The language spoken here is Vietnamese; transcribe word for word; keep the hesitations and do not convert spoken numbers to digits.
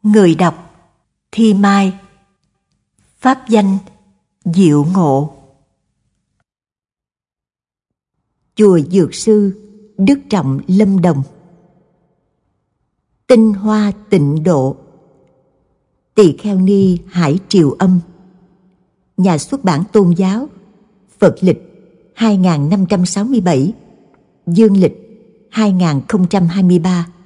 Người đọc Thi Mai. Pháp danh Diệu Ngộ. Chùa Dược Sư, Đức Trọng, Lâm Đồng. Tinh hoa tịnh độ. Tỳ Kheo Ni Hải Triều Âm. Nhà xuất bản Tôn giáo. Phật lịch hai nghìn năm trăm sáu mươi bảy, Dương lịch hai nghìn không trăm hai mươi ba.